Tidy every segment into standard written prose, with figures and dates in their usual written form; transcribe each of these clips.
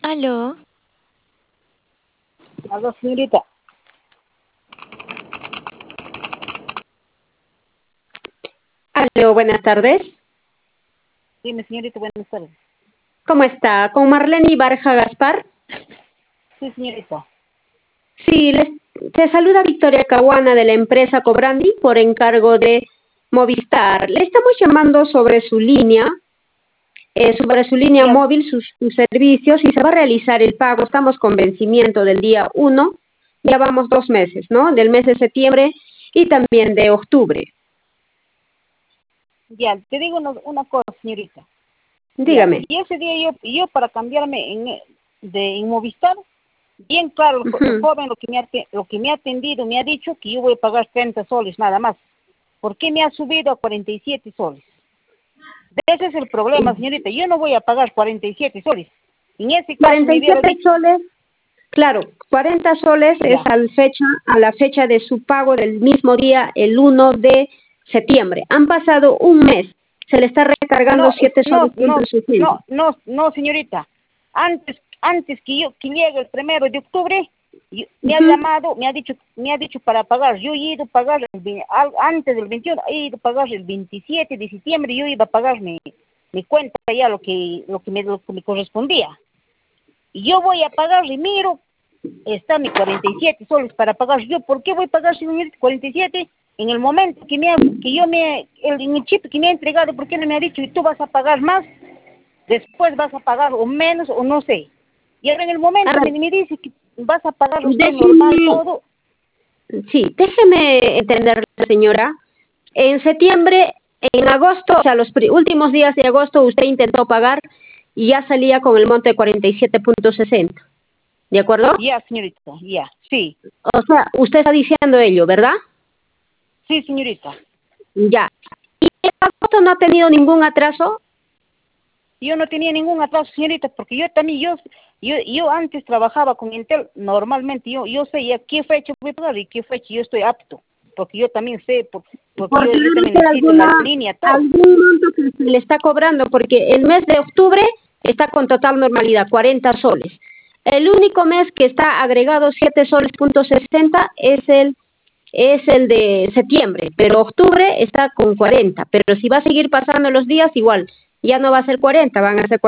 Aló, Aló, señorita. Aló, buenas tardes. Dime, señorita, buenas tardes. ¿Cómo está? ¿Con Marlene Barja Gaspar? Sí, señorita. Sí, te saluda Victoria Caguana de la empresa Cobrandi por encargo de Movistar. Le estamos llamando sobre su línea Ya, móvil, sus servicios y se va a realizar el pago. Estamos con vencimiento del día 1, ya vamos 2 meses, ¿no? Del mes de septiembre y también de octubre. ya, te digo una cosa, señorita. Ya, Dígame. y ese día yo para cambiarme en Movistar, bien claro, el Ujú. joven lo que me ha atendido me ha dicho que yo voy a pagar 30 soles nada más. ¿Por qué me ha subido a 47 soles? Ese es el problema, señorita. Yo no voy a pagar 47 soles. En ese caso me hubiera 47 dicho, soles. Claro, 40 soles es ya, a la fecha de su pago del mismo día, el 1 de septiembre. Han pasado un mes, se le está recargando no, 7 soles punto 60. no, señorita. Antes que llegue el 1 de octubre, me ha Ujú. llamado, me ha dicho para pagar. Yo he ido a pagar antes del 21, he ido a pagar el 27 de septiembre, yo iba a pagar mi cuenta ya lo que me correspondía. Y yo voy a pagar y miro, está mi 47 soles para pagar. Yo, ¿por qué voy a pagar, señorita, 47? En el momento en el chip que me ha entregado, ¿por qué no me ha dicho, y tú vas a pagar más? Después vas a pagar o menos o no sé. Y ahora en el A momento ver, me dice que vas a pagar usted normal déjeme, todo. sí, déjeme entender, señora. En septiembre, en agosto, o sea, los últimos días de agosto, usted intentó pagar y ya salía con el monte de 47.60. ¿De acuerdo? Ya, señorita, ya, sí, O sea, usted está diciendo ello, ¿verdad? sí, señorita. Ya. ¿Y en agosto no ha tenido ningún atraso? Yo no tenía ningún atraso, señorita, porque yo también, yo antes trabajaba con Intel, normalmente yo sé ya qué fecha voy a pagar y qué fecha yo estoy apto, porque yo también sé, porque yo, Porque yo también debe ser necesito la línea, todo. algún monto que se le está cobrando, porque el mes de octubre está con total normalidad, 40 soles. El único mes que está agregado 7 soles punto 60 es el de septiembre, pero octubre está con 40. Pero si va a seguir pasando los días, igual, ya no va a ser 40, van a ser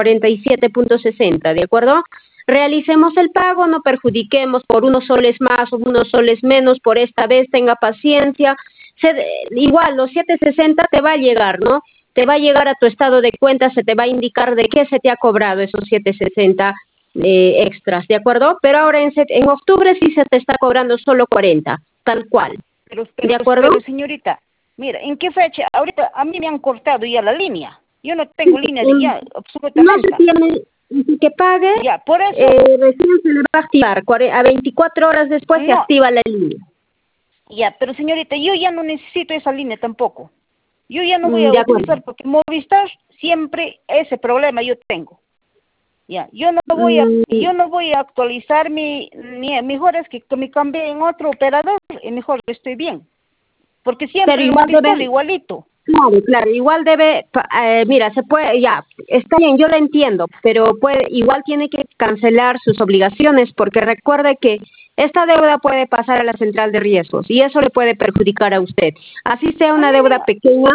47.60, ¿de acuerdo? Realicemos el pago, no perjudiquemos por unos soles más o unos soles menos por esta vez, tenga paciencia. Igual, los 7.60 te va a llegar, ¿no? Te va a llegar a tu estado de cuenta, se te va a indicar de qué se te ha cobrado esos 7.60 extras, ¿de acuerdo? Pero ahora en octubre sí se te está cobrando solo 40, tal cual, Pero, ¿de pero, acuerdo? pero señorita, mira, ¿en qué fecha? Ahorita a mí me han cortado ya la línea. Yo no Sí, tengo línea de ya, no se absolutamente. tiene que pague, Ya, por eso, recién se le va a activar, a 24 horas después se no, activa la línea. ya, pero señorita, yo ya no necesito esa línea tampoco. Yo ya no voy a De acuerdo. utilizar porque Movistar siempre ese problema yo tengo. Ya, Mm, yo no voy a actualizar mejor es que me cambie en otro operador y mejor estoy bien. Porque pero siempre el igual Movistar debe, igualito. claro, claro, igual debe, mira, se puede, ya, está bien, yo lo entiendo, pero igual tiene que cancelar sus obligaciones porque recuerde que esta deuda puede pasar a la central de riesgos y eso le puede perjudicar a usted. Así sea A una mí me, deuda pequeña,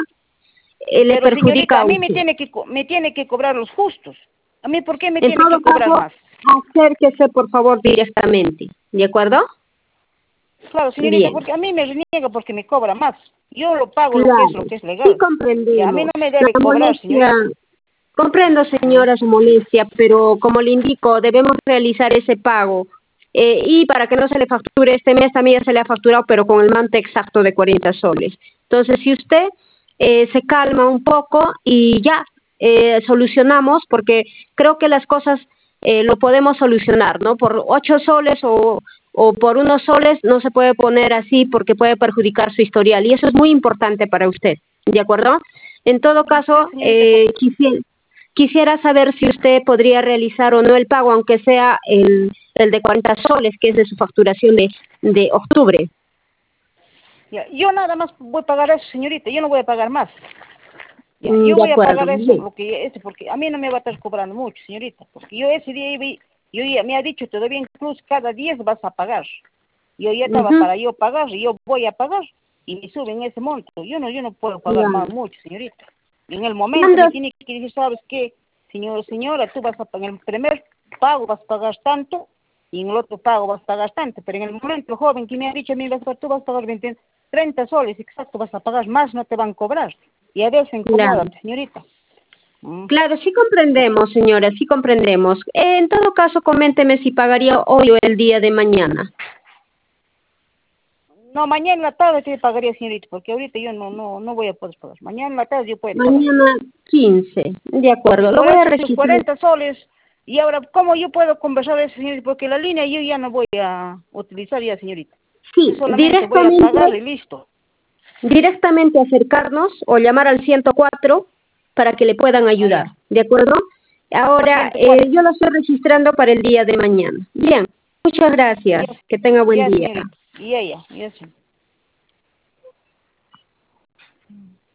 le pero perjudica señorita, a a mí me usted. tiene me tiene que cobrar los justos. A mí, ¿por qué me En tiene todo que cobrar caso, más? acérquese por favor directamente, ¿de acuerdo? Claro, señorita, Bien, porque a mí me reniega porque me cobra más. Yo lo pago claro, lo que es sí legal. Y a mí comprendemos no me la debe cobrar, molestia. señorita. Comprendo, ¿Mm? señora, su molestia, pero como le indico, debemos realizar ese pago. Y para que no se le facture este mes, también ya se le ha facturado, pero con el mante exacto de 40 soles. Entonces, si usted se calma un poco y ya solucionamos, porque creo que las cosas lo podemos solucionar, ¿no? Por 8 soles o por unos soles no se puede poner así porque puede perjudicar su historial. Y eso es muy importante para usted, ¿de acuerdo? En todo Sí, caso, señorita, porque quisiera saber si usted podría realizar o no el pago, aunque sea el de 40 soles, que es de su facturación de octubre. ya, yo nada más voy a pagar eso, señorita. Yo no voy a pagar más. Ya, yo De voy a acuerdo, pagar eso, bien. lo que porque a mí no me va a estar cobrando mucho, señorita, porque yo ese día Yo ya me ha dicho, todavía incluso cada 10 vas a pagar. Yo ya estaba para yo pagar y yo voy a pagar y me suben ese monto. Yo no puedo pagar Ya. más mucho, señorita. En el momento ¿Cuándo? me tiene que decir, ¿sabes qué? Señora, tú vas a pagar, en el primer pago vas a pagar tanto y en el otro pago vas a pagar tanto. Pero en el momento, joven, que me ha dicho a mí, tú vas a pagar 30 soles, exacto, vas a pagar más, no te van a cobrar. Y a veces Claro. incomoda, señorita. Mm. Claro, sí comprendemos, señora, sí comprendemos. En todo caso, coménteme si pagaría hoy o el día de mañana. No, mañana en la tarde sí pagaría, señorita, porque ahorita yo no voy a poder pagar. Mañana en la tarde yo puedo pagar. Mañana 15, de acuerdo, lo Por voy a eso sus registrar. 40 soles. Y ahora, ¿cómo yo puedo conversar eso, señorita? Porque la línea yo ya no voy a utilizar ya, señorita. Yo Sí, solamente voy a pagar y listo. directamente acercarnos o llamar al 104 para que le puedan Ah, ayudar, ya. ¿de acuerdo? Ahora, 104. yo lo estoy registrando para el día de mañana. Bien, muchas gracias. Ya, Que tenga buen ya, día. señorita. Ya, sí.